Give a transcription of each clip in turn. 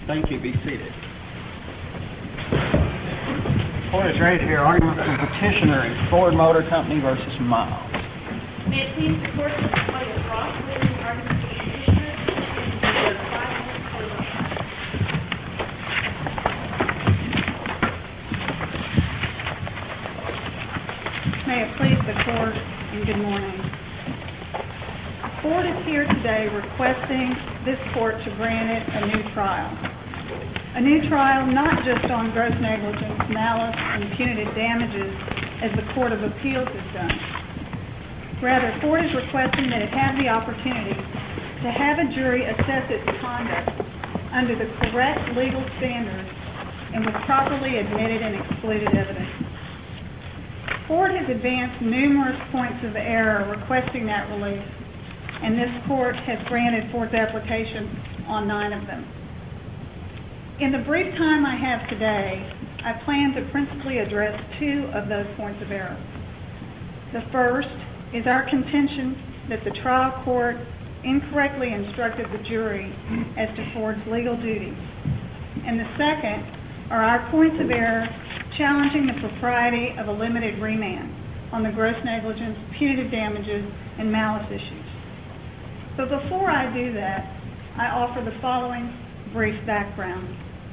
Thank you. Be seated. Court is ready to hear argument from petitioner in Ford Motor Company versus Miles. May it please the court, Mr. Claudia Frost, leading the argument for the petitioner, and reserve 5 minutes for rebuttal. May it please the court, and good morning. Ford is here today requesting this court to grant it a new trial. A new trial not just on gross negligence, malice, and punitive damages as the Court of Appeals has done. Rather, Ford is requesting that it have the opportunity to have a jury assess its conduct under the correct legal standards and with properly admitted and excluded evidence. Ford has advanced numerous points of error requesting that relief, and this court has granted Ford's application on 9 of them. In the brief time I have today, I plan to principally address 2 of those points of error. The first is our contention that the trial court incorrectly instructed the jury as to Ford's legal duties. And the second are our points of error challenging the propriety of a limited remand on the gross negligence, punitive damages, and malice issues. But before I do that, I offer the following brief background.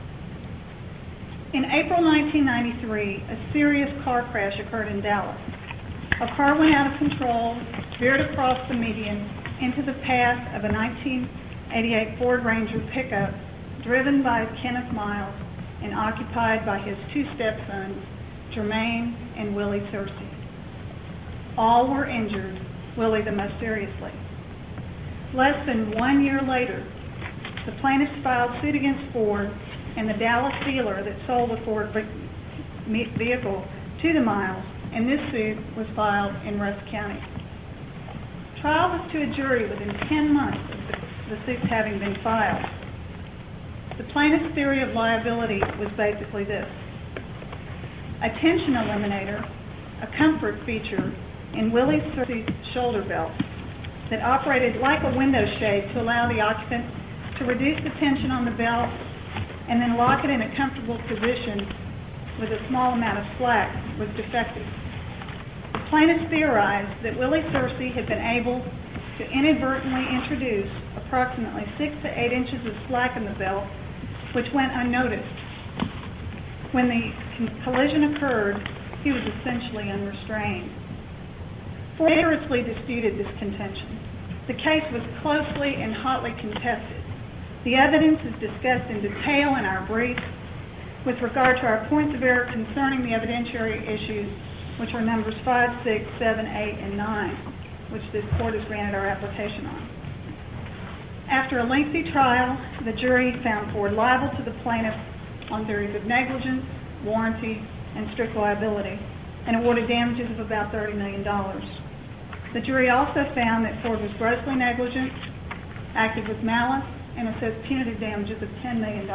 In April 1993, a serious car crash occurred in Dallas. A car went out of control, veered across the median into the path of a 1988 Ford Ranger pickup driven by Kenneth Miles and occupied by his 2 stepsons, Jermaine and Willie Searcy. All were injured, Willie the most seriously. Less than 1 year later, the plaintiffs filed suit against Ford and the Dallas dealer that sold the Ford vehicle to the Miles, and this suit was filed in Rusk County. Trial was to a jury within 10 months of the suits having been filed. The plaintiff's theory of liability was basically this. A tension eliminator, a comfort feature in Willie Searcy's shoulder belt that operated like a window shade to allow the occupant to reduce the tension on the belt and then lock it in a comfortable position with a small amount of slack was defective. The plaintiffs theorized that Willie Searcy had been able to inadvertently introduce approximately 6 to 8 inches of slack in the belt, which went unnoticed. When the collision occurred, he was essentially unrestrained. Ford vigorously disputed this contention. The case was closely and hotly contested. The evidence is discussed in detail in our brief with regard to our points of error concerning the evidentiary issues, which are numbers 5, 6, 7, 8, and 9, which this court has granted our application on. After a lengthy trial, the jury found Ford liable to the plaintiff on theories of negligence, warranty, and strict liability, and awarded damages of about $30 million. The jury also found that Ford was grossly negligent, acted with malice, and assessed punitive damages of $10 million.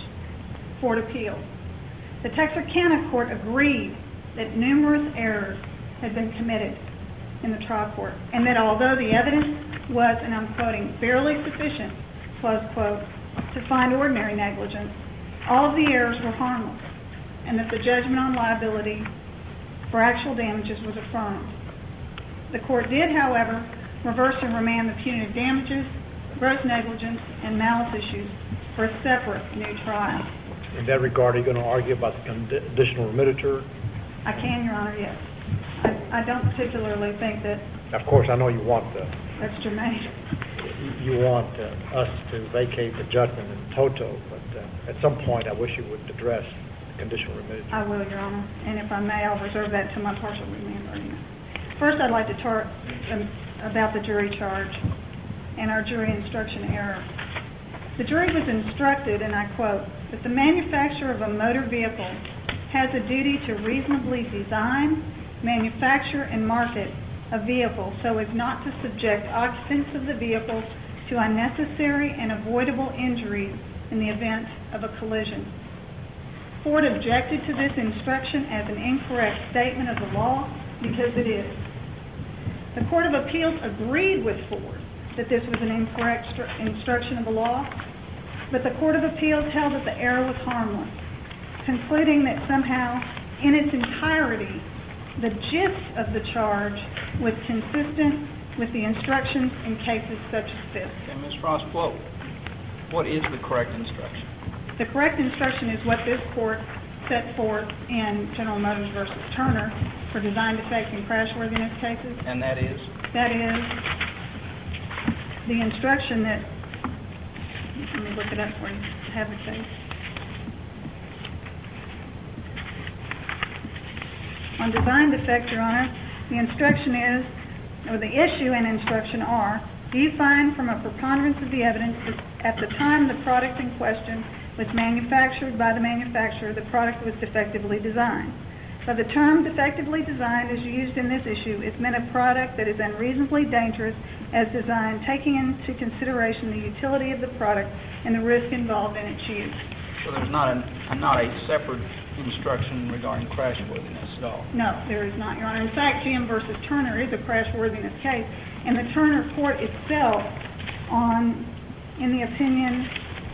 Ford appealed. The Texarkana court agreed that numerous errors had been committed in the trial court, and that although the evidence was, and I'm quoting, barely sufficient, close quote, to find ordinary negligence, all of the errors were harmless, and that the judgment on liability for actual damages was affirmed. The court did, however, reverse and remand the punitive damages, gross negligence, and malice issues for a separate new trial. In that regard, are you going to argue about the conditional remittiture? I can, Your Honor, yes. I don't particularly think that... Of course, I know you want that's germane. You want us to vacate the judgment in toto, but at some point I wish you would address the conditional remittiture. I will, Your Honor, and if I may, I'll reserve that to my partial remand argument. First, I'd like to talk about the jury charge and our jury instruction error. The jury was instructed, and I quote, that the manufacturer of a motor vehicle has a duty to reasonably design, manufacture, and market a vehicle so as not to subject occupants of the vehicle to unnecessary and avoidable injury in the event of a collision. Ford objected to this instruction as an incorrect statement of the law because it is. The Court of Appeals agreed with Ford that this was an incorrect instruction of the law, but the Court of Appeals held that the error was harmless, concluding that somehow, in its entirety, the gist of the charge was consistent with the instructions in cases such as this. Okay, Ms. Frost, what is the correct instruction? The correct instruction is what this court set forth in General Motors v. Turner for design defects and crashworthiness cases. And that is? That is the instruction that, let me look it up for you, I have the case. On design defect, Your Honor, the instruction is, or the issue and instruction are, do you find from a preponderance of the evidence that at the time the product in question was manufactured by the manufacturer, the product was defectively designed? By the term defectively designed as used in this issue, it's meant a product that is unreasonably dangerous as designed, taking into consideration the utility of the product and the risk involved in its use. So there's not a separate instruction regarding crashworthiness at all? No, there is not, Your Honor. In fact, GM v. Turner is a crashworthiness case, and the Turner court itself, in the opinion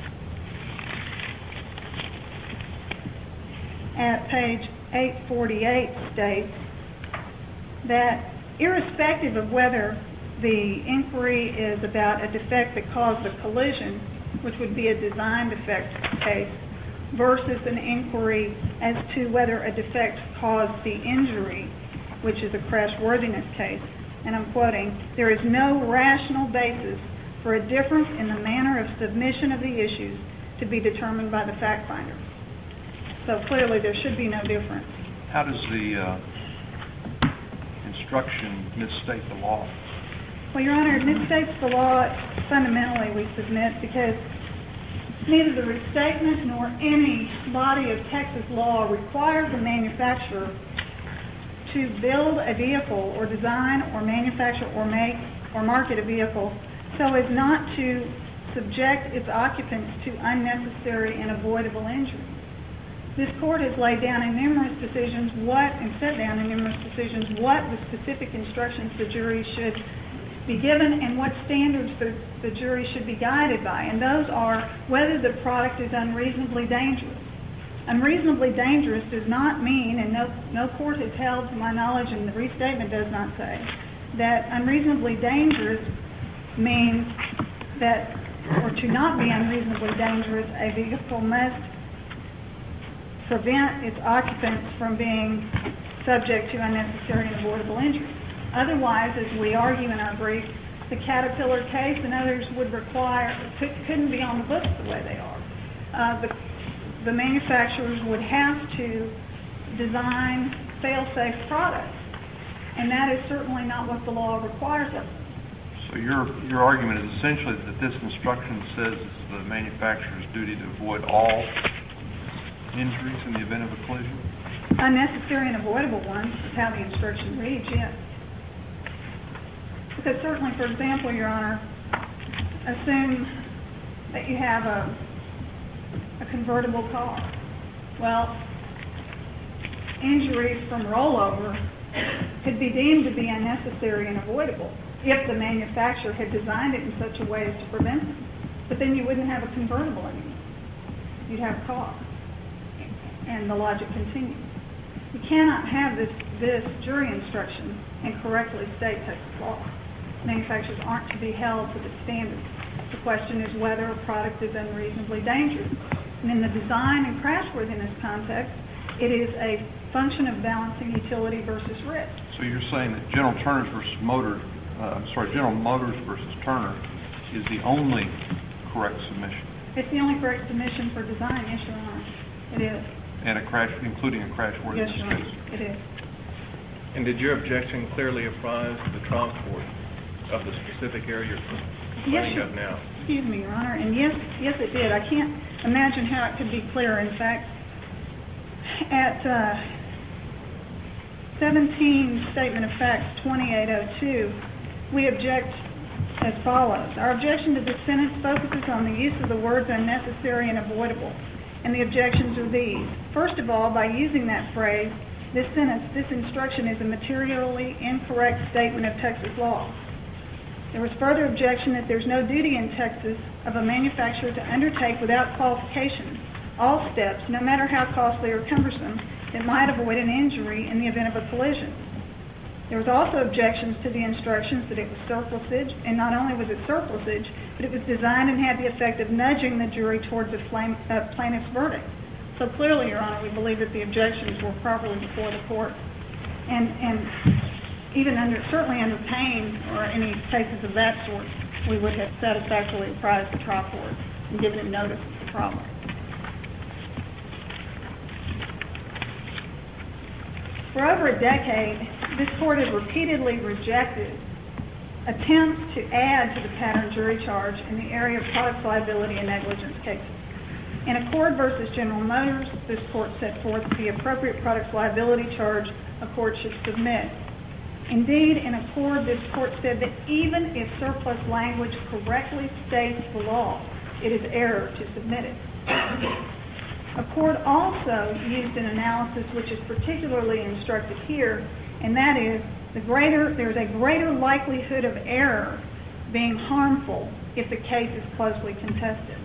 at page 848, states that irrespective of whether the inquiry is about a defect that caused the collision, which would be a design defect case, versus an inquiry as to whether a defect caused the injury, which is a crashworthiness case, and I'm quoting, there is no rational basis for a difference in the manner of submission of the issues to be determined by the fact finder. So clearly there should be no difference. How does the instruction misstate the law? Well, Your Honor, it misstates the law fundamentally, we submit, because neither the restatement nor any body of Texas law requires the manufacturer to build a vehicle or design or manufacture or make or market a vehicle so as not to subject its occupants to unnecessary and avoidable injury. This court has laid down in numerous decisions what the specific instructions the jury should be given and what standards the jury should be guided by. And those are whether the product is unreasonably dangerous. Unreasonably dangerous does not mean, and no court has held to my knowledge, and the restatement does not say, that unreasonably dangerous means that, or to not be unreasonably dangerous, a vehicle must prevent its occupants from being subject to unnecessary and avoidable injury. Otherwise, as we argue in our brief, the Caterpillar case and others would couldn't be on the books the way they are. The manufacturers would have to design fail-safe products, and that is certainly not what the law requires of them. So your argument is essentially that this instruction says it's the manufacturer's duty to avoid all injuries in the event of a collision? Unnecessary and avoidable ones is how the instruction reads, yes. Because certainly, for example, Your Honor, assume that you have a convertible car. Well, injuries from rollover could be deemed to be unnecessary and avoidable if the manufacturer had designed it in such a way as to prevent them. But then you wouldn't have a convertible anymore. You'd have a car. And the logic continues. You cannot have this jury instruction and correctly state Texas law. Manufacturers aren't to be held to the standard. The question is whether a product is unreasonably dangerous. And in the design and crashworthiness context, it is a function of balancing utility versus risk. So you're saying that General Motors versus Turner is the only correct submission? It's the only correct submission for design, yes, Your Honor. It is. And including a crashworthiness Yes, Your Honor. case? It is. And did your objection clearly apprise the trial court of the specific area you're complaining of now? Excuse me, Your Honor. And yes, it did. I can't imagine how it could be clearer. In fact, at 17 Statement of Facts 2802, we object as follows. Our objection to this sentence focuses on the use of the words unnecessary and avoidable. And the objections are these. First of all, by using that phrase, this sentence, this instruction is a materially incorrect statement of Texas law. There was further objection that there's no duty in Texas of a manufacturer to undertake without qualification all steps, no matter how costly or cumbersome, that might avoid an injury in the event of a collision. There was also objections to the instructions that it was surplusage, and not only was it surplusage, but it was designed and had the effect of nudging the jury towards the plaintiff's verdict. So clearly, Your Honor, we believe that the objections were properly before the court, and even certainly under Payne or any cases of that sort, we would have satisfactorily apprised the trial court and given him notice of the problem. For over a decade, this court has repeatedly rejected attempts to add to the pattern jury charge in the area of product liability and negligence cases. In Accord versus General Motors, this court set forth the appropriate product liability charge a court should submit. Indeed, in Accord, this court said that even if surplus language correctly states the law, it is error to submit it. Accord also used an analysis which is particularly instructive here, and that is there's a greater likelihood of error being harmful if the case is closely contested.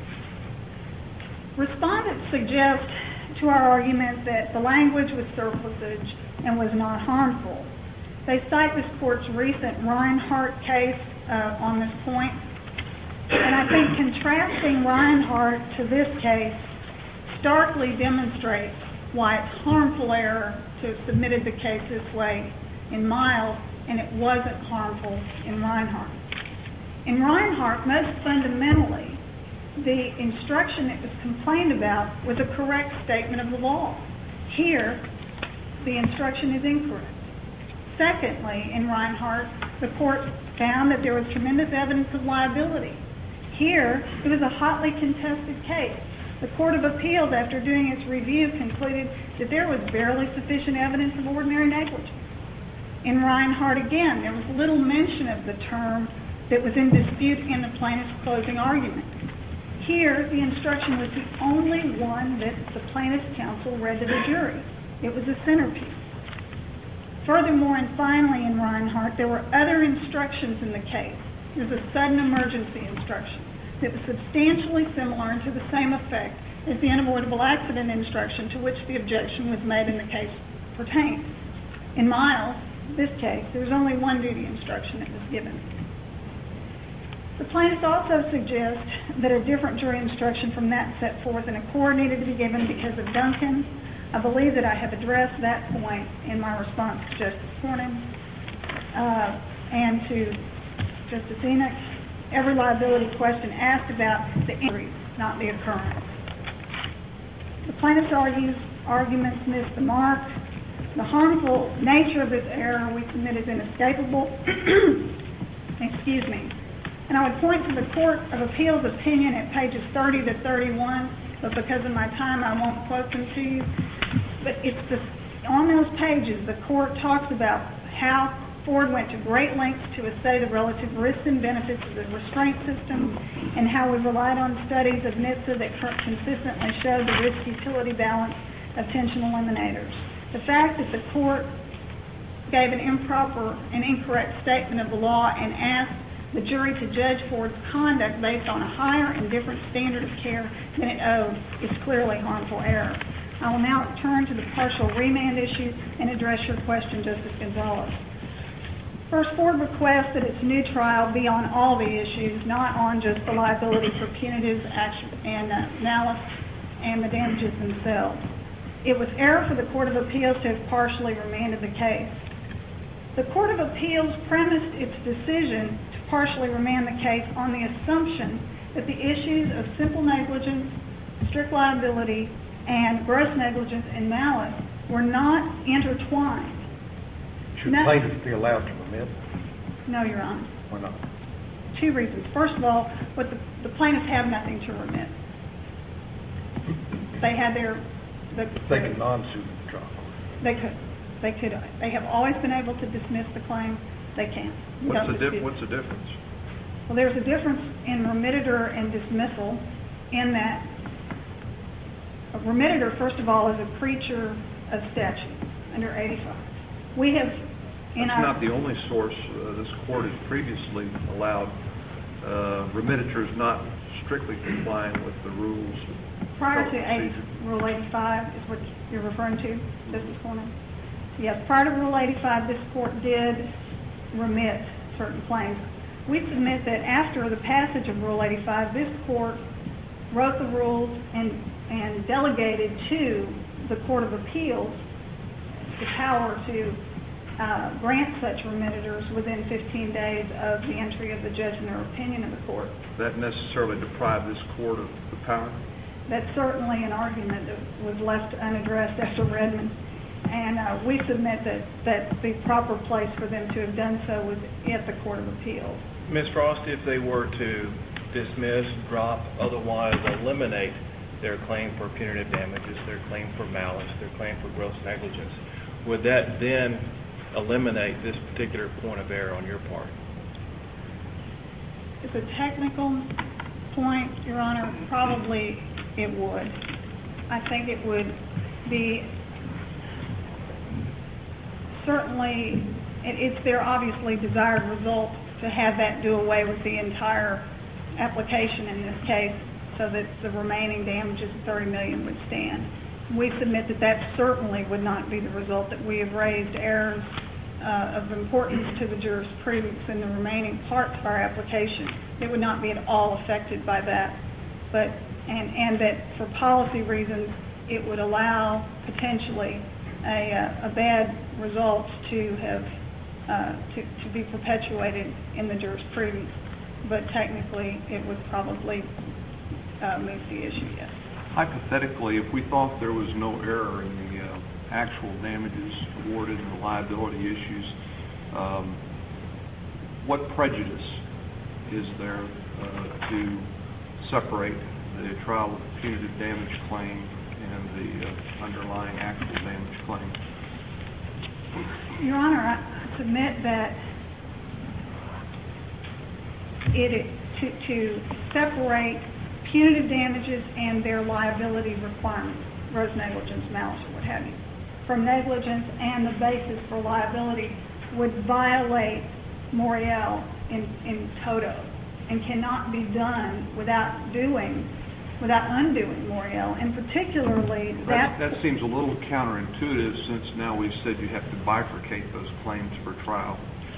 Respondents suggest to our argument that the language was surplusage and was not harmful. They cite this court's recent Reinhart case on this point, and I think contrasting Reinhart to this case starkly demonstrates why it's harmful error to have submitted the case this way in Miles, and it wasn't harmful in Reinhart. In Reinhart, most fundamentally, the instruction that was complained about was a correct statement of the law. Here, the instruction is incorrect. Secondly, in Reinhart, the court found that there was tremendous evidence of liability. Here, it was a hotly contested case. The Court of Appeals, after doing its review, concluded that there was barely sufficient evidence of ordinary negligence. In Reinhart, again, there was little mention of the term that was in dispute in the plaintiff's closing argument. Here, the instruction was the only one that the plaintiff's counsel read to the jury. It was a centerpiece. Furthermore, and finally in Reinhart, there were other instructions in the case. There was a sudden emergency instruction that was substantially similar and to the same effect as the unavoidable accident instruction to which the objection was made in the case pertained. In Miles, this case, there was only one duty instruction that was given. The plaintiffs also suggest that a different jury instruction from that set forth in Accord needed to be given because of Duncan. I believe that I have addressed that point in my response to Justice Cornyn and to Justice Enoch. Every liability question asked about the injury, not the occurrence. The plaintiff's arguments missed the mark. The harmful nature of this error we submit is inescapable. Excuse me. And I would point to the Court of Appeals opinion at pages 30 to 31, but because of my time, I won't quote them to you. But on those pages, the court talks about how Ford went to great lengths to study the relative risks and benefits of the restraint system and how we relied on studies of NHTSA that consistently showed the risk-utility balance of tension eliminators. The fact that the court gave an improper and incorrect statement of the law and asked the jury to judge Ford's conduct based on a higher and different standard of care than it owed is clearly harmful error. I will now turn to the partial remand issue and address your question, Justice Gonzalez. First, Ford requests that its new trial be on all the issues, not on just the liability for punitive action and malice and the damages themselves. It was error for the Court of Appeals to have partially remanded the case. The Court of Appeals premised its decision to partially remand the case on the assumption that the issues of simple negligence, strict liability, and gross negligence and malice were not intertwined. Should plaintiffs be allowed to remit? No, Your Honor. Why not? Two reasons. First of all, the plaintiffs have nothing to remit. They had their... They could non-sue the trial court. They could. They have always been able to dismiss the claim. They can't. What's the difference? Well, there's a difference in remittitor and dismissal in that a remittitor, first of all, is a creature of statute under 85. We have That's not the only source. This court has previously allowed remittators not strictly complying with the rules. Prior to Rule 85 is what you're referring to, Justice Corman? Yes, prior to Rule 85, this court did remit certain claims. We submit that after the passage of Rule 85, this court wrote the rules and delegated to the Court of Appeals the power to grant such remittators within 15 days of the entry of the judgment or opinion of the court. That necessarily deprived this court of the power? That's certainly an argument that was left unaddressed after Redmond. And we submit that the proper place for them to have done so was at the Court of Appeals. Ms. Frost, if they were to dismiss, drop, otherwise eliminate their claim for punitive damages, their claim for malice, their claim for gross negligence, would that then eliminate this particular point of error on your part? It's a technical point, Your Honor. Probably it would. I think it would be certainly, it's their obviously desired result to have that do away with the entire application in this case so that the remaining damages of $30 million would stand. We submit that that certainly would not be the result, that we have raised errors of importance to the jurisprudence in the remaining parts of our application. It would not be at all affected by that. And that for policy reasons, it would allow potentially a bad result to have to be perpetuated in the jurisprudence. But technically, it would probably move the issue, yes. Hypothetically, if we thought there was no error in the actual damages awarded and the liability issues, what prejudice is there to separate the trial punitive damage claim and the underlying actual damage claim? Your Honor, I submit that to separate punitive damages and their liability requirements, gross negligence, malice, or what have you, from negligence and the basis for liability would violate Morial in toto and cannot be done without undoing Morial, and particularly that seems a little counterintuitive, since now we've said you have to bifurcate those claims for trial.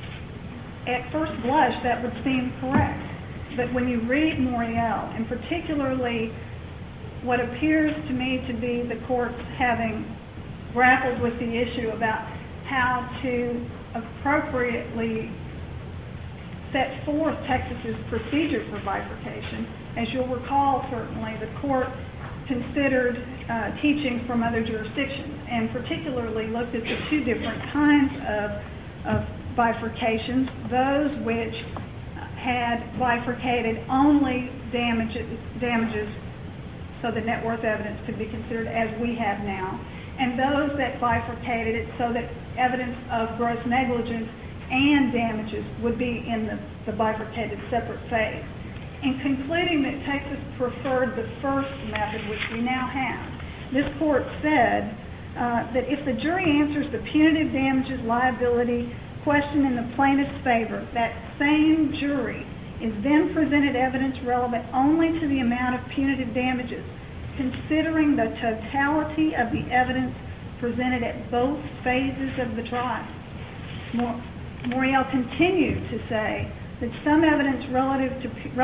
At first blush, that would seem correct. But when you read Morial, and particularly what appears to me to be the courts having grappled with the issue about how to appropriately set forth Texas's procedure for bifurcation, as you'll recall, certainly, the court considered teaching from other jurisdictions and particularly looked at the two different kinds of bifurcations, those which had bifurcated only damages so that net worth evidence could be considered as we have now, and those that bifurcated it so that evidence of gross negligence and damages would be in the bifurcated separate phase. In concluding that Texas preferred the first method, which we now have, this court said that if the jury answers the punitive damages liability question in the plaintiff's favor, that same jury is then presented evidence relevant only to the amount of punitive damages, considering the totality of the evidence presented at both phases of the trial. Morial continued to say that some evidence relevant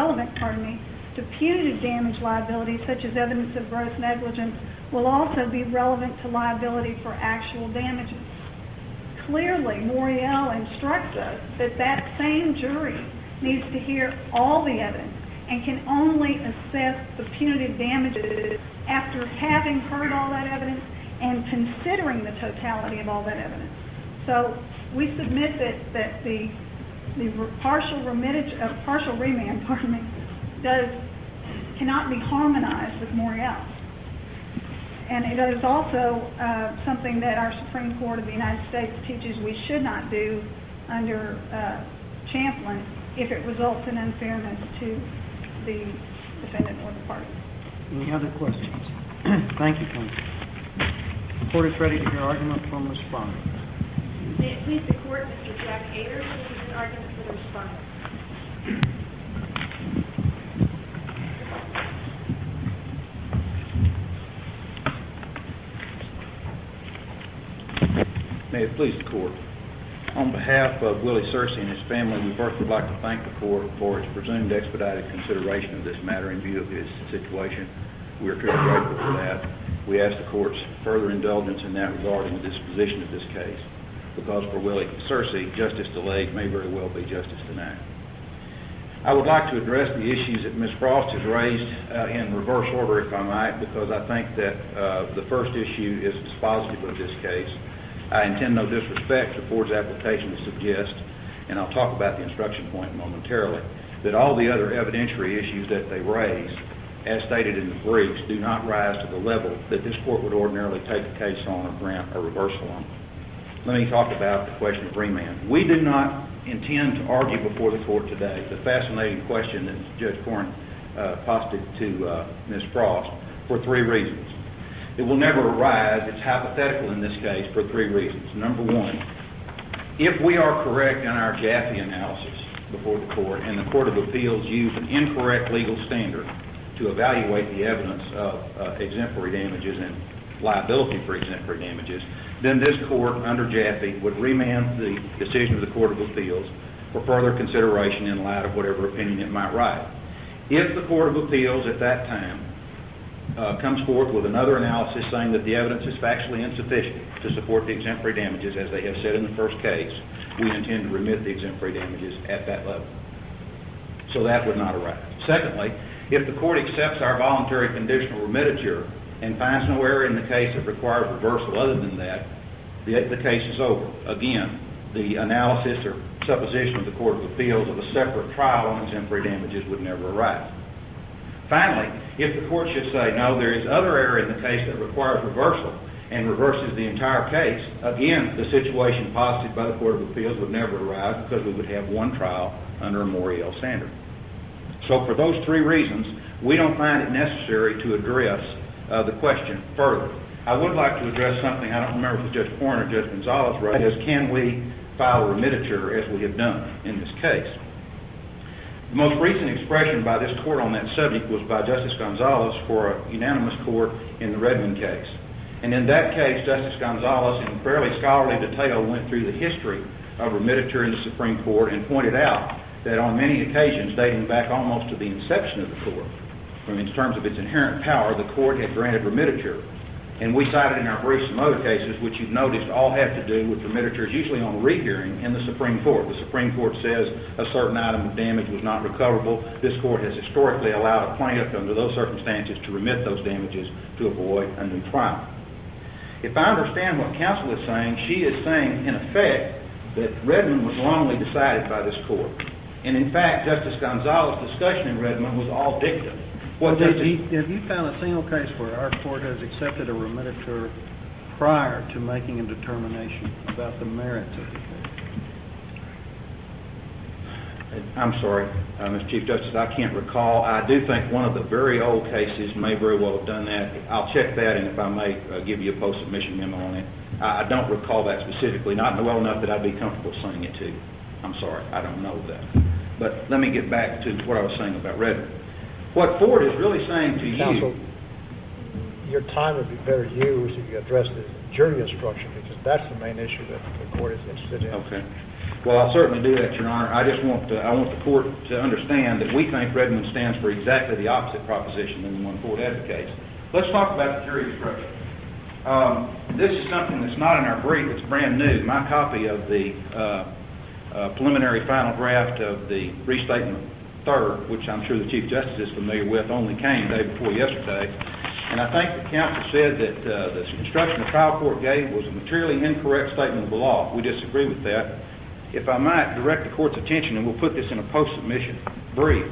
to punitive damage liability, such as evidence of gross negligence, will also be relevant to liability for actual damages. Clearly, Morial instructs us that that same jury needs to hear all the evidence and can only assess the punitive damages after having heard all that evidence and considering the totality of all that evidence. So we submit that the partial remand cannot be harmonized with Morial. And it is also something that our Supreme Court of the United States teaches we should not do under Champlin if it results in unfairness to the defendant or the party. Any other questions? Thank you, counsel. The court is ready to hear argument from respondents. May it please the Court, Mr. Jack Ayers will present argument for the respondent. May it please the Court. On behalf of Willie Searcy and his family, we first would like to thank the Court for its presumed expedited consideration of this matter in view of his situation. We are truly grateful for that. We ask the Court's further indulgence in that regard in the disposition of this case, because for Willie Searcy, justice delayed may very well be justice denied. I would like to address the issues that Ms. Frost has raised in reverse order, if I might, because I think that the first issue is dispositive of this case. I intend no disrespect to Ford's application to suggest, and I'll talk about the instruction point momentarily, that all the other evidentiary issues that they raise, as stated in the briefs, do not rise to the level that this Court would ordinarily take a case on or grant a reversal on. Let me talk about the question of remand. We do not intend to argue before the Court today the fascinating question that Judge Corn posted to Ms. Frost for three reasons. It will never arise, it's hypothetical in this case, for three reasons. Number one, if we are correct in our Jaffe analysis before the Court, and the Court of Appeals used an incorrect legal standard to evaluate the evidence of exemplary damages and liability for exemplary damages, then this Court, under Jaffe, would remand the decision of the Court of Appeals for further consideration in light of whatever opinion it might write. If the Court of Appeals at that time comes forth with another analysis saying that the evidence is factually insufficient to support the exemplary damages, as they have said in the first case, we intend to remit the exemplary damages at that level. So that would not arise. Secondly, if the Court accepts our voluntary conditional remediature and finds no error in the case that requires reversal other than that, the case is over. Again, the analysis or supposition of the Court of Appeals of a separate trial on exemplary damages would never arise. Finally, if the Court should say, no, there is other error in the case that requires reversal and reverses the entire case, again, the situation posited by the Court of Appeals would never arise because we would have one trial under a Morial standard. So for those three reasons, we don't find it necessary to address the question further. I would like to address something, I don't remember if Judge Corn or Judge Gonzalez raised, is can we file a remediature as we have done in this case? The most recent expression by this Court on that subject was by Justice Gonzalez for a unanimous court in the Redmond case. And in that case, Justice Gonzalez, in fairly scholarly detail, went through the history of remediature in the Supreme Court and pointed out that on many occasions, dating back almost to the inception of the Court, in terms of its inherent power, the Court had granted remediature. And we cited in our briefs some other cases, which you've noticed all have to do with remediatures, usually on rehearing in the Supreme Court. The Supreme Court says a certain item of damage was not recoverable. This Court has historically allowed a plaintiff under those circumstances to remit those damages to avoid a new trial. If I understand what counsel is saying, she is saying, in effect, that Redmond was wrongly decided by this Court. And in fact, Justice Gonzalez's discussion in Redmond was all dicta. Have you found a single case where our Court has accepted a remediature prior to making a determination about the merits of the case? I'm sorry, Mr. Chief Justice, I can't recall. I do think one of the very old cases may very well have done that. I'll check that, and if I may give you a post-submission memo on it. I don't recall that specifically, not well enough that I'd be comfortable saying it to you. I'm sorry, I don't know that. But let me get back to what I was saying about Redmond. What Ford is really saying to Counsel, your time would be better used if you addressed the jury instruction, because that's the main issue that the Court is interested in. Okay. Well, I'll certainly do that, Your Honor. I just want the Court to understand that we think Redmond stands for exactly the opposite proposition than the one Ford advocates. Let's talk about the jury instruction. This is something that's not in our brief. It's brand new. My copy of the preliminary final draft of the restatement third, which I'm sure the Chief Justice is familiar with, only came the day before yesterday. And I think the counsel said that the instruction the trial court gave was a materially incorrect statement of the law. We disagree with that. If I might direct the Court's attention, and we'll put this in a post-submission brief.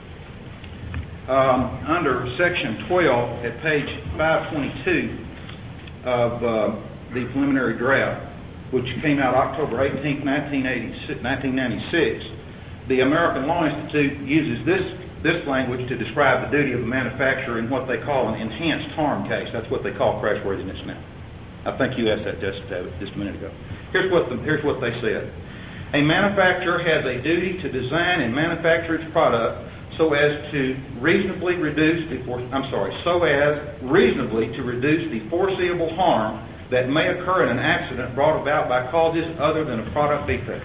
Under Section 12 at page 522 of the preliminary draft, which came out October 18, 1996, the American Law Institute uses this language to describe the duty of a manufacturer in what they call an enhanced harm case. That's what they call crashworthiness now. I think you asked that just a minute ago. Here's what they said. A manufacturer has a duty to design and manufacture its product so as reasonably to reduce the foreseeable harm that may occur in an accident brought about by causes other than a product defect.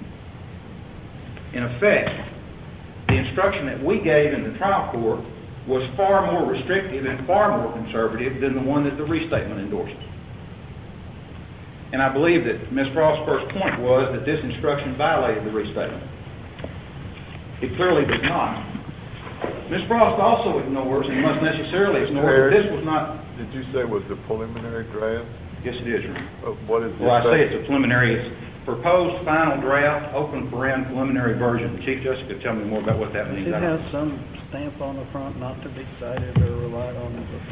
In effect, the instruction that we gave in the trial court was far more restrictive and far more conservative than the one that the restatement endorsed. And I believe that Ms. Frost's first point was that this instruction violated the restatement. It clearly does not. Ms. Frost also ignores, and must necessarily ignore, that this was not... Did you say it was the preliminary draft? Yes, it is, Your Honor. What is Well, I say it's a preliminary. It's proposed final draft, open paren, preliminary version. The Chief Justice could tell me more about what that means. Does it have some stamp on the front not to be cited or relied on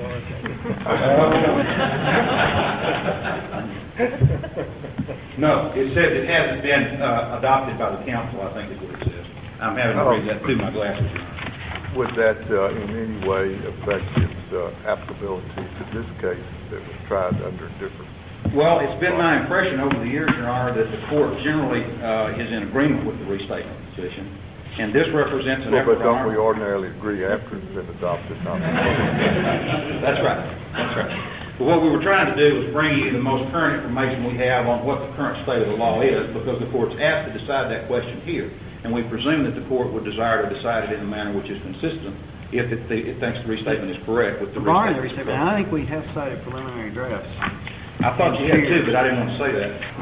as authoritative? No, it says it hasn't been adopted by the council, I think is what it says. I'm having to read that through my glasses, Your Honor. Would that in any way affect its applicability to this case that was tried under different... Well, it's been my impression over the years, Your Honor, that the court generally is in agreement with the restatement position, and this represents an effort... But don't we ordinarily agree after it's been adopted? Not That's right. That's right. But what we were trying to do was bring you the most current information we have on what the current state of the law is, because the court's asked to decide that question here, and we presume that the court would desire to decide it in a manner which is consistent if it thinks the restatement is correct with the restatement. I think we have cited preliminary drafts. I thought you had too, but I didn't want to say that.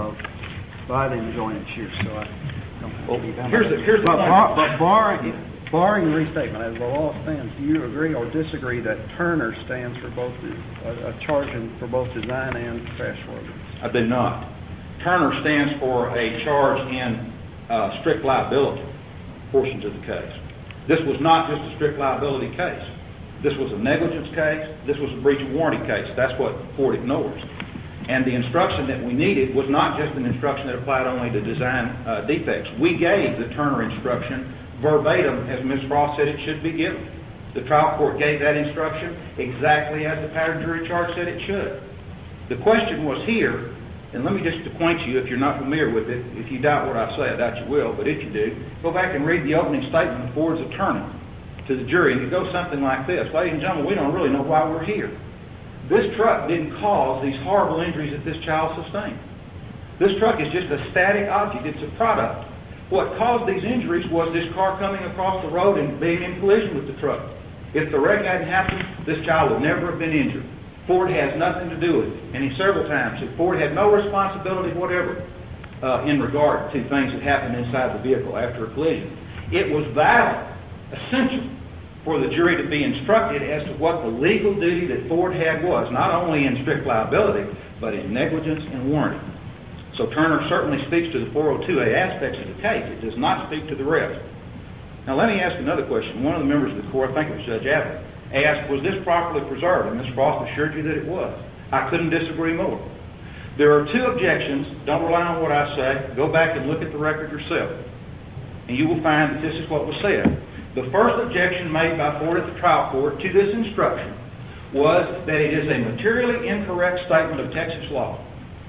But I didn't join it here, so I don't have to be done. Here's the But barring the restatement, as the law stands, do you agree or disagree that Turner stands for both a charge for both design and crash worthiness? I do not. Turner stands for a charge in strict liability portions of the case. This was not just a strict liability case. This was a negligence case. This was a breach of warranty case. That's what Ford ignores. And the instruction that we needed was not just an instruction that applied only to design defects. We gave the Turner instruction verbatim as Ms. Frost said it should be given. The trial court gave that instruction exactly as the pattern jury charge said it should. The question was here, and let me just acquaint you, if you're not familiar with it, if you doubt what I say, I doubt you will, but if you do, go back and read the opening statement of Ford's attorney to the jury, and it goes something like this. Ladies and gentlemen, we don't really know why we're here. This truck didn't cause these horrible injuries that this child sustained. This truck is just a static object. It's a product. What caused these injuries was this car coming across the road and being in collision with the truck. If the wreck hadn't happened, this child would never have been injured. Ford has nothing to do with it. And he several times said Ford had no responsibility whatever in regard to things that happened inside the vehicle after a collision. It was vital, essential, for the jury to be instructed as to what the legal duty that Ford had was, not only in strict liability, but in negligence and warranty. So Turner certainly speaks to the 402A aspects of the case. It does not speak to the rest. Now let me ask another question. One of the members of the court, I think it was Judge Abbott, asked, was this properly preserved? And Ms. Frost assured you that it was. I couldn't disagree more. There are two objections. Don't rely on what I say. Go back and look at the record yourself. And you will find that this is what was said. The first objection made by Ford at the trial court to this instruction was that it is a materially incorrect statement of Texas law.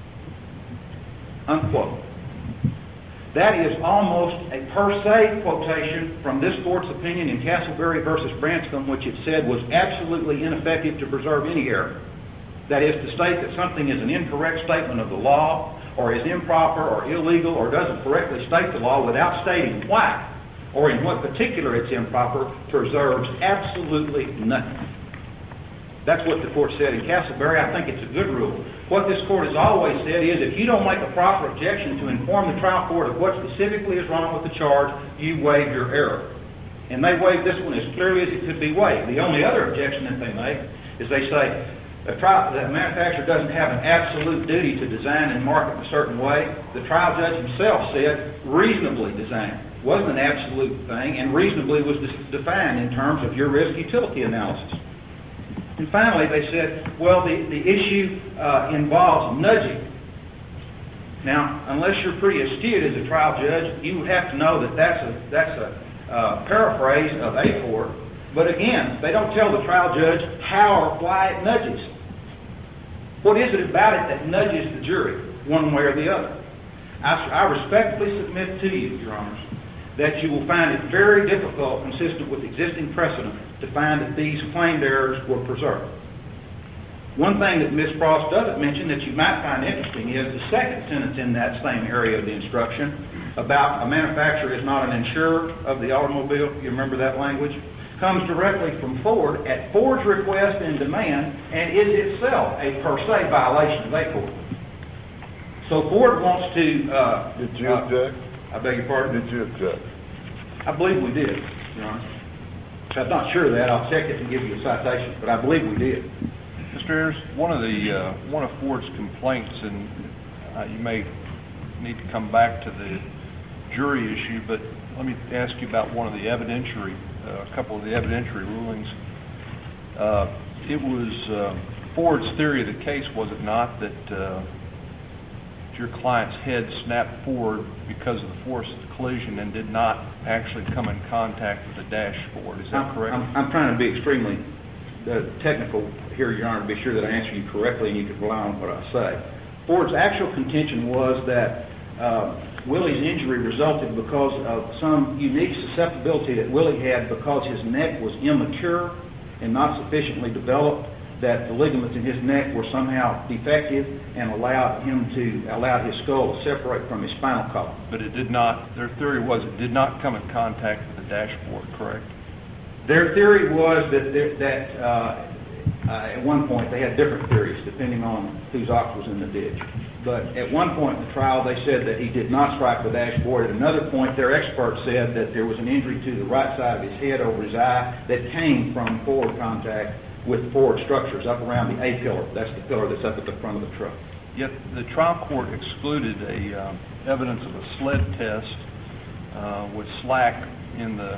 Unquote. That is almost a per se quotation from this court's opinion in Castleberry versus Branscombe, which it said was absolutely ineffective to preserve any error. That is to state that something is an incorrect statement of the law, or is improper or illegal, or doesn't correctly state the law without stating why, or in what particular it's improper, preserves absolutely nothing. That's what the court said in Castleberry. I think it's a good rule. What this court has always said is if you don't make a proper objection to inform the trial court of what specifically is wrong with the charge, you waive your error. And they waived this one as clearly as it could be waived. The only other objection that they make is they say the manufacturer doesn't have an absolute duty to design and market in a certain way. The trial judge himself said reasonably designed. It wasn't an absolute thing, and reasonably was defined in terms of your risk utility analysis. And finally, they said, well, the issue involves nudging. Now, unless you're pretty astute as a trial judge, you would have to know that that's a paraphrase of AFOR. But again, they don't tell the trial judge how or why it nudges. What is it about it that nudges the jury? one way or the other. I respectfully submit to you, Your Honors, that you will find it very difficult, consistent with existing precedent, to find that these claimed errors were preserved. One thing that Ms. Frost doesn't mention that you might find interesting is the second sentence in that same area of the instruction about a manufacturer is not an insurer of the automobile. You remember that language? Comes directly from Ford at Ford's request and demand, and is itself a per se violation of ACORD. So Ford wants to... Did you object? I beg your pardon? Did you object? I believe we did, Your Honor. I'm not sure of that. I'll check it and give you a citation, but I believe we did. Mr. Ayers, one of Ford's complaints, and you may need to come back to the jury issue, but let me ask you about one of the evidentiary, a couple of the evidentiary rulings. It was Ford's theory of the case, was it not, that your client's head snapped forward because of the force of the collision and did not actually come in contact with the dashboard? Is that correct? I'm trying to be extremely technical here, Your Honor, to be sure that I answer you correctly and you can rely on what I say. Ford's actual contention was that Willie's injury resulted because of some unique susceptibility that Willie had because his neck was immature and not sufficiently developed, that the ligaments in his neck were somehow defective and allowed his skull to separate from his spinal column. But it did not, their theory was it did not come in contact with the dashboard, correct? Their theory was that at one point they had different theories depending on whose ox was in the ditch. But at one point in the trial they said that he did not strike the dashboard. At another point their expert said that there was an injury to the right side of his head over his eye that came from forward contact with forward structures up around the A pillar. That's the pillar that's up at the front of the truck. Yet the trial court excluded evidence of a sled test with slack in the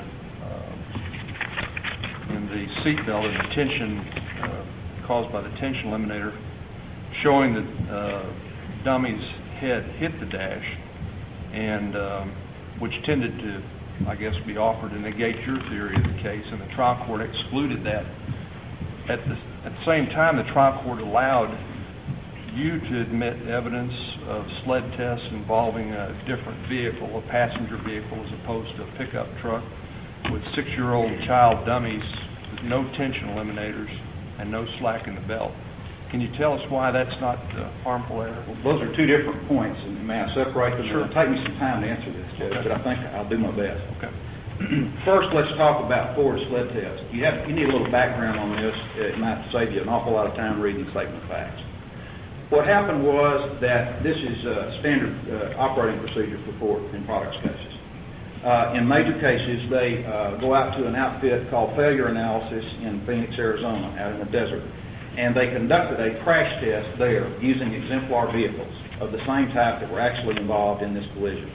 seatbelt and the tension caused by the tension eliminator, showing that dummy's head hit the dash, and which tended to, I guess, be offered to negate your theory of the case, and the trial court excluded that. At the same time, the trial court allowed you to admit evidence of sled tests involving a different vehicle, a passenger vehicle, as opposed to a pickup truck with 6-year-old child dummies with no tension eliminators and no slack in the belt. Can you tell us why that's not harmful error? Well, those are two different points, and may I separate them? Sure. It'll take me some time to answer this, Judge, but I think I'll do my best. Okay. First, let's talk about Ford's sled test. You need a little background on this. It might save you an awful lot of time reading the statement of facts. What happened was that this is a standard operating procedure for Ford in products cases. In major cases, they go out to an outfit called Failure Analysis in Phoenix, Arizona, out in the desert, and they conducted a crash test there using exemplar vehicles of the same type that were actually involved in this collision.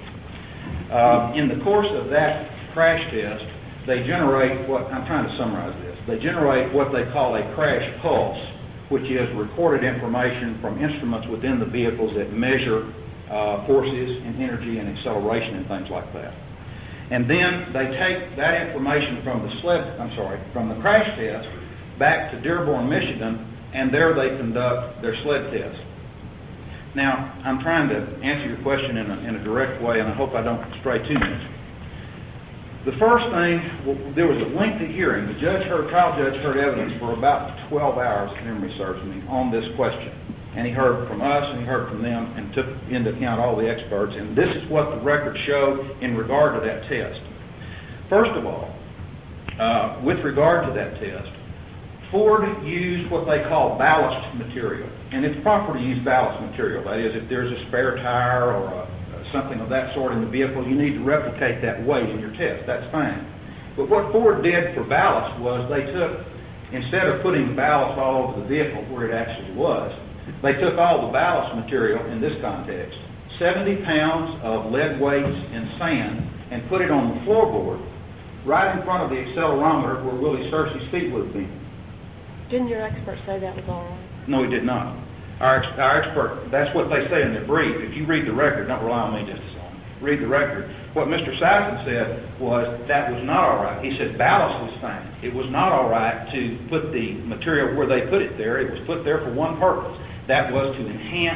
In the course of that crash test, they generate what, I'm trying to summarize this, they generate what they call a crash pulse, which is recorded information from instruments within the vehicles that measure forces and energy and acceleration and things like that. And then they take that information from the crash test back to Dearborn, Michigan, and there they conduct their sled test. Now, I'm trying to answer your question in a direct way, and I hope I don't stray too much. The first thing, there was a lengthy hearing. The trial judge heard evidence for about 12 hours, if memory serves me, on this question. And he heard from us and he heard from them and took into account all the experts. And this is what the records show in regard to that test. First of all, with regard to that test, Ford used what they call ballast material. And it's proper to use ballast material. That is, if there's a spare tire or something of that sort in the vehicle, you need to replicate that weight in your test. That's fine. But what Ford did for ballast was they took, instead of putting ballast all over the vehicle where it actually was, they took all the ballast material in this context, 70 pounds of lead weights in sand, and put it on the floorboard right in front of the accelerometer where Willie Searcy's feet would have been. Didn't your expert say that was all right? No, he did not. Our expert, that's what they say in their brief. If you read the record, don't rely on me just a second. Read the record. What Mr. Sison said was that was not all right. He said ballast was fine. It was not all right to put the material where they put it there. It was put there for one purpose. That was to enhance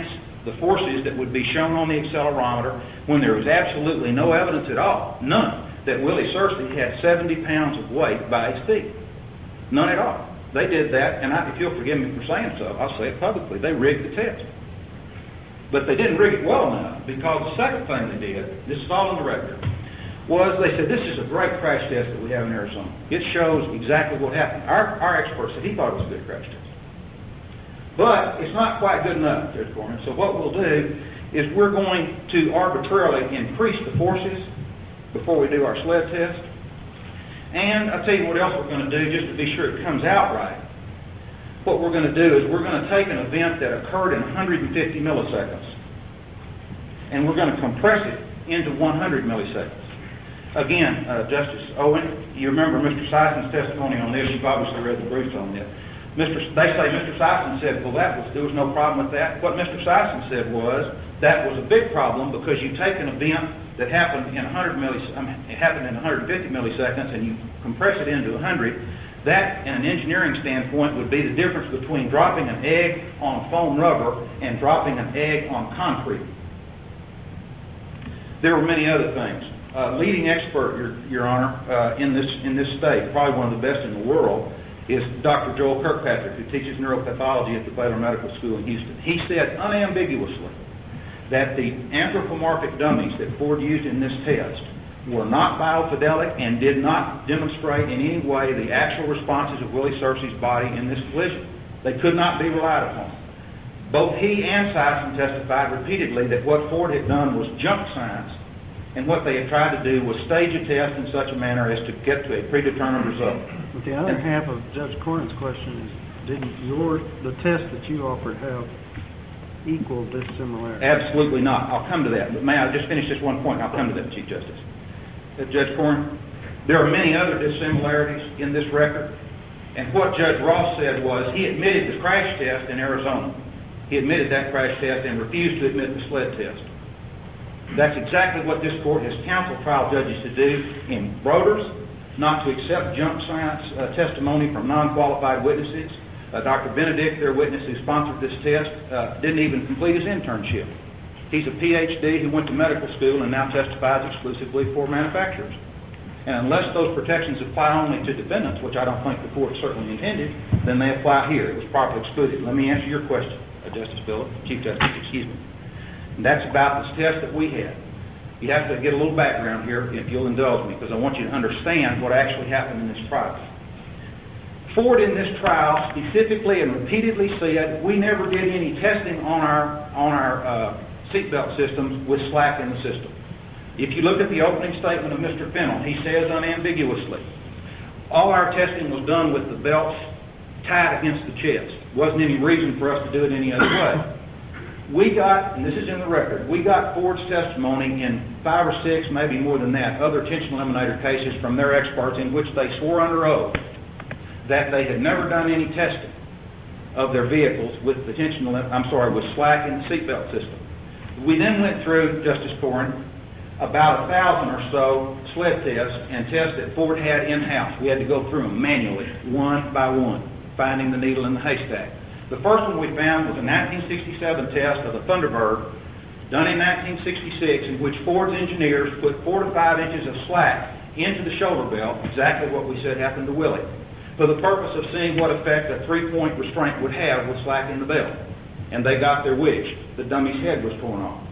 the forces that would be shown on the accelerometer when there was absolutely no evidence at all, none, that Willie Searcy had 70 pounds of weight by his feet. None at all. They did that, and if you'll forgive me for saying so, I'll say it publicly, they rigged the test. But they didn't rig it well enough, because the second thing they did, this is all on the record, was they said, this is a great crash test that we have in Arizona. It shows exactly what happened. Our expert said he thought it was a good crash test. But it's not quite good enough, Judge Corman. So what we'll do is we're going to arbitrarily increase the forces before we do our sled test. And I'll tell you what else we're going to do, just to be sure it comes out right. What we're going to do is we're going to take an event that occurred in 150 milliseconds, and we're going to compress it into 100 milliseconds. Again, Justice Owen, you remember Mr. Sison's testimony on this. You've obviously read the briefs on this. They say Mr. Sison said, well, there was no problem with that. What Mr. Sison said was that was a big problem because you take an event that happened in 150 milliseconds and you compress it into 100. That, in an engineering standpoint, would be the difference between dropping an egg on foam rubber and dropping an egg on concrete. There were many other things. Leading expert, Your Honor, in this state, probably one of the best in the world, is Dr. Joel Kirkpatrick, who teaches neuropathology at the Baylor Medical School in Houston. He said unambiguously that the anthropomorphic dummies that Ford used in this test were not biofidelic and did not demonstrate in any way the actual responses of Willie Searcy's body in this collision. They could not be relied upon. Both he and Sison testified repeatedly that what Ford had done was junk science, and what they had tried to do was stage a test in such a manner as to get to a predetermined result. But the other half of Judge Cornyn's question is, didn't the test that you offered have equal dissimilarity? Absolutely not. I'll come to that. But may I just finish this one point, and I'll come to that, Chief Justice. Judge Cornyn, there are many other dissimilarities in this record, and what Judge Ross said was he admitted the crash test in Arizona. He admitted that crash test and refused to admit the sled test. That's exactly what this court has counseled trial judges to do in Broders, not to accept junk science testimony from non-qualified witnesses. Dr. Benedict, their witness who sponsored this test, didn't even complete his internship. He's a PhD who went to medical school and now testifies exclusively for manufacturers. And unless those protections apply only to defendants, which I don't think the court certainly intended, then they apply here. It was properly excluded. Let me answer your question, Justice Phillips, Chief Justice, excuse me. And that's about this test that we had. You have to get a little background here, if you'll indulge me, because I want you to understand what actually happened in this trial. Ford in this trial specifically and repeatedly said we never did any testing on our seatbelt systems with slack in the system. If you look at the opening statement of Mr. Fennell, he says unambiguously, all our testing was done with the belts tied against the chest. Wasn't any reason for us to do it any other way. We got, and this is in the record, we got Ford's testimony in 5 or 6, maybe more than that, other tension eliminator cases from their experts in which they swore under oath that they had never done any testing of their vehicles with with slack in the seatbelt system. We then went through, Justice Cornyn, about 1,000 or so sled tests and tests that Ford had in-house. We had to go through them manually, one by one, finding the needle in the haystack. The first one we found was a 1967 test of a Thunderbird done in 1966 in which Ford's engineers put 4 to 5 inches of slack into the shoulder belt, exactly what we said happened to Willie, for the purpose of seeing what effect a 3-point restraint would have with slack in the belt. And they got their wish. The dummy's head was torn off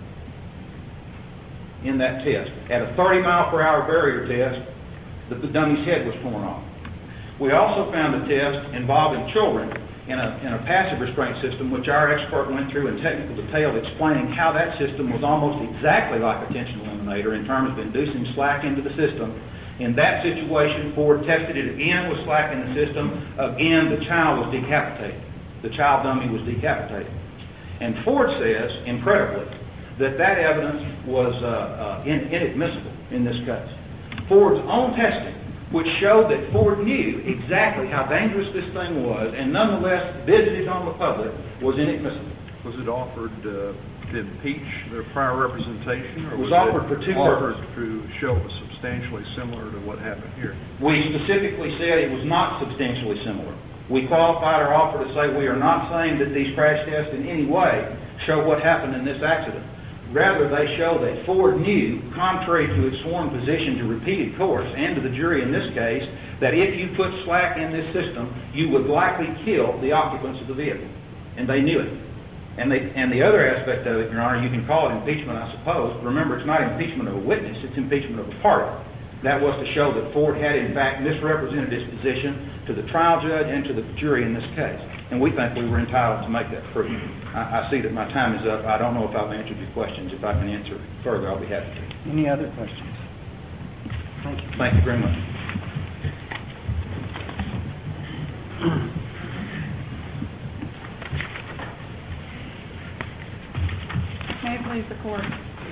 in that test. At a 30-mile-per-hour barrier test, the dummy's head was torn off. We also found a test involving children in a passive restraint system, which our expert went through in technical detail explaining how that system was almost exactly like a tension eliminator in terms of inducing slack into the system. In that situation, Ford tested it again with slack in the system. Again, the child was decapitated. The child dummy was decapitated. And Ford says, incredibly, that evidence was inadmissible in this case. Ford's own testing, which showed that Ford knew exactly how dangerous this thing was and nonetheless visited on the public, was inadmissible. Was it offered to impeach their prior representation, or was it offered for two offered purposes to show it was substantially similar to what happened here? We specifically said it was not substantially similar. We qualified our offer to say we are not saying that these crash tests in any way show what happened in this accident. Rather, they show that Ford knew, contrary to its sworn position to repeated courts and to the jury in this case, that if you put slack in this system, you would likely kill the occupants of the vehicle. And they knew it. And the other aspect of it, Your Honor, you can call it impeachment, I suppose. Remember, it's not impeachment of a witness, it's impeachment of a party. That was to show that Ford had, in fact, misrepresented his position to the trial judge and to the jury in this case. And we think we were entitled to make that proof. I see that my time is up. I don't know if I've answered your questions. If I can answer further, I'll be happy to. Any other questions? Thank you. Thank you very much. May it please the court.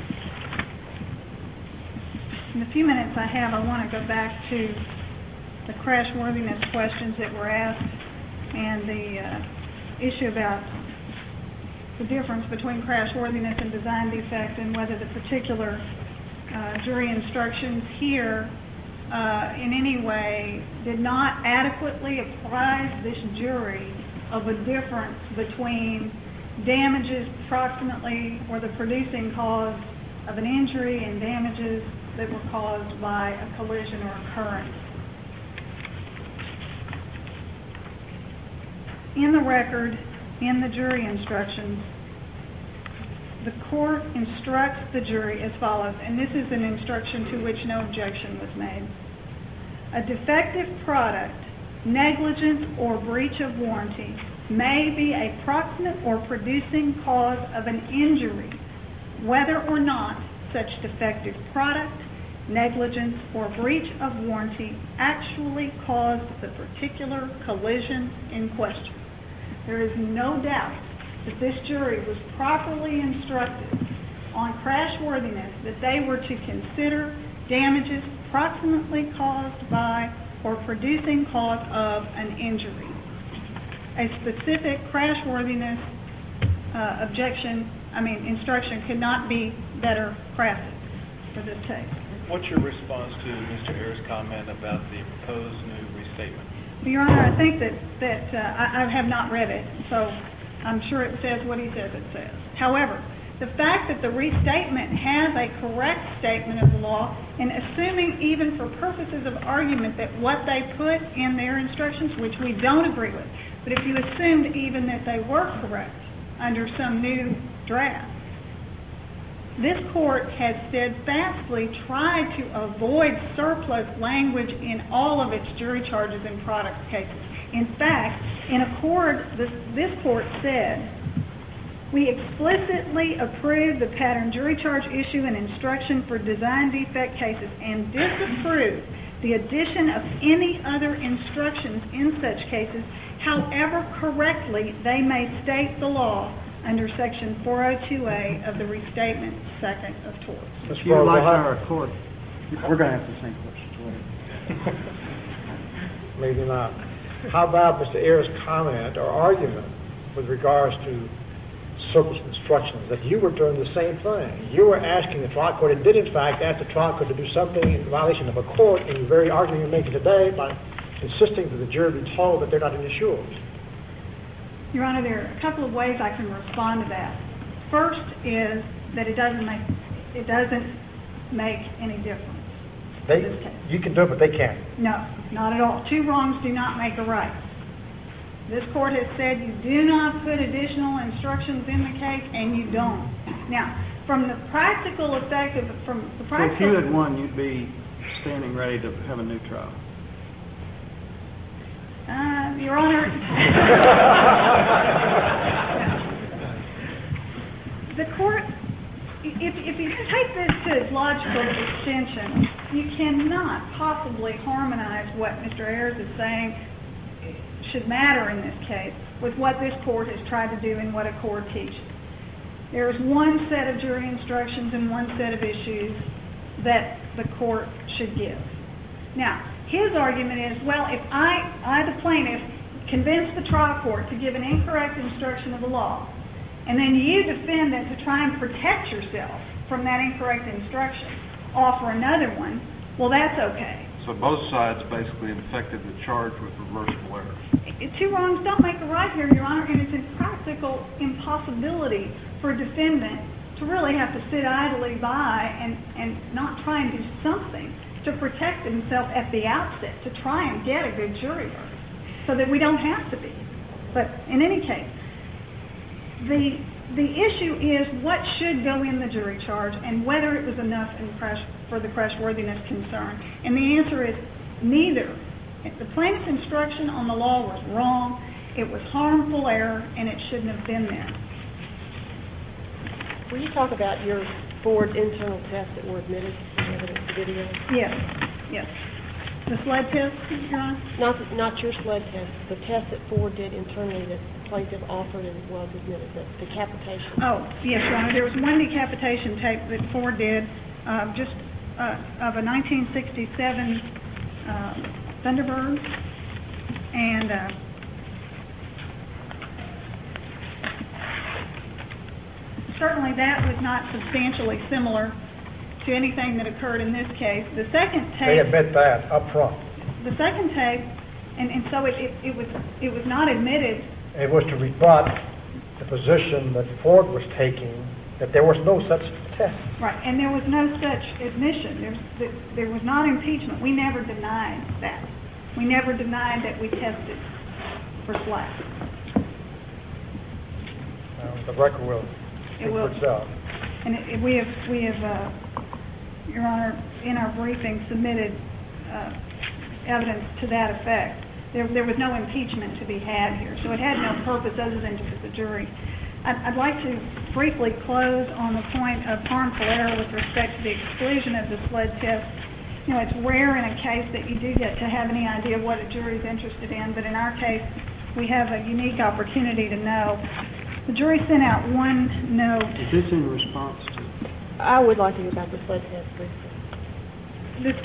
In the few minutes I have, I want to go back to the crashworthiness questions that were asked and the issue about the difference between crashworthiness and design defect and whether the particular jury instructions here in any way did not adequately apprise this jury of a difference between damages approximately or the producing cause of an injury and damages that were caused by a collision or occurrence. In the record, in the jury instructions, the court instructs the jury as follows, and this is an instruction to which no objection was made. A defective product, negligence, or breach of warranty may be a proximate or producing cause of an injury, whether or not such defective product, negligence, or breach of warranty actually caused the particular collision in question. There is no doubt that this jury was properly instructed on crashworthiness, that they were to consider damages proximately caused by or producing cause of an injury. A specific crashworthiness instruction could not be better crafted for this case. What's your response to Mr. Ayers' comment about the proposed new restatement? Your Honor, I think that I have not read it, so I'm sure it says what he says it says. However, the fact that the restatement has a correct statement of the law, and assuming even for purposes of argument that what they put in their instructions, which we don't agree with, but if you assumed even that they were correct under some new draft, this court has steadfastly tried to avoid surplus language in all of its jury charges and products cases. In fact, in accord, this court said, we explicitly approve the pattern jury charge issue and instruction for design defect cases and disapprove the addition of any other instructions in such cases, however correctly they may state the law under Section 402A of the Restatement Second of Torts. If you would like our court, we're going to have the same questions later. Maybe not. How about Mr. Ayers' comment or argument with regards to surplus instructions, that you were doing the same thing? You were asking the trial court, and did in fact ask the trial court to do something in violation of a court, and the very argument you're making today by insisting that the jury be told that they're not insured. Your Honor, there are a couple of ways I can respond to that. First is that it doesn't make any difference. In this case. You can do it, but they can't. No, not at all. Two wrongs do not make a right. This court has said you do not put additional instructions in the case, and you don't. Now, from the practical effect of If you had won, you'd be standing ready to have a new trial. Your Honor, the court, if you take this to its logical extension, you cannot possibly harmonize what Mr. Ayers is saying should matter in this case with what this court has tried to do and what a court teaches. There is one set of jury instructions and one set of issues that the court should give. Now, his argument is, well, if I, the plaintiff, convince the trial court to give an incorrect instruction of the law, and then you, defendant, to try and protect yourself from that incorrect instruction, offer another one, well, that's okay. So both sides basically infected the charge with reversible errors. Two wrongs don't make a right here, Your Honor, and it's a practical impossibility for a defendant to really have to sit idly by and not try and do something to protect himself at the outset, to try and get a good jury verdict, so that we don't have to be. But in any case, the issue is what should go in the jury charge and whether it was enough for the crashworthiness concern. And the answer is neither. The plaintiff's instruction on the law was wrong, it was harmful error, and it shouldn't have been there. Will you talk about your Ford internal tests that were admitted in the evidence video? Yes. The sled test, Your Honor? Not your sled test, the test that Ford did internally that the plaintiff offered and was admitted, the decapitation. Oh, yes, Your Honor. There was one decapitation tape that Ford did of a 1967 Thunderbird, and certainly that was not substantially similar to anything that occurred in this case. The second tape... They admit that up front. The second tape, and so it was not admitted. It was to rebut the position that Ford was taking, that there was no such test. Right, and there was no such admission. There was not impeachment. We never denied that. We never denied that we tested for SLAC. The record will speak for itself. And we have, Your Honor, in our briefing submitted evidence to that effect. There was no impeachment to be had here, so it had no purpose other than to put the jury. I'd like to briefly close on the point of harmful error with respect to the exclusion of the sled test. You know, it's rare in a case that you do get to have any idea what a jury is interested in, but in our case, we have a unique opportunity to know. The jury sent out one note. Is this in response to? I would like to hear about the sled test briefly.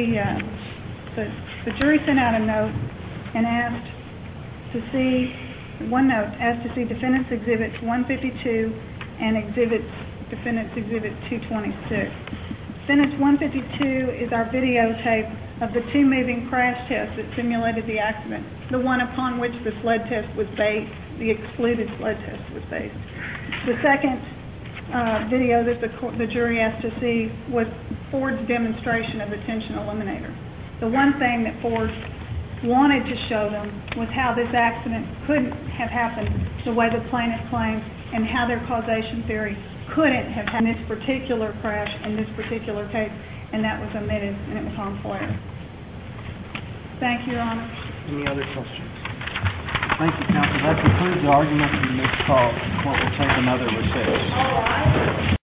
The jury sent out a note and asked to see, one note, asked to see Defendant's Exhibits 152 and Defendant's Exhibit 226. Defendant's 152 is our videotape of the two moving crash tests that simulated the accident, the one upon which the sled test was based, the excluded sled test was based. The second video that the jury asked to see was Ford's demonstration of the tension eliminator. The one thing that Ford wanted to show them was how this accident couldn't have happened the way the plaintiff claims, and how their causation theory couldn't have happened in this particular crash in this particular case, and that was omitted, and it was harmful error. Thank you, Your Honor. Any other questions? Thank you, counsel. That concludes the argument in this call. The court will take another recess. All right.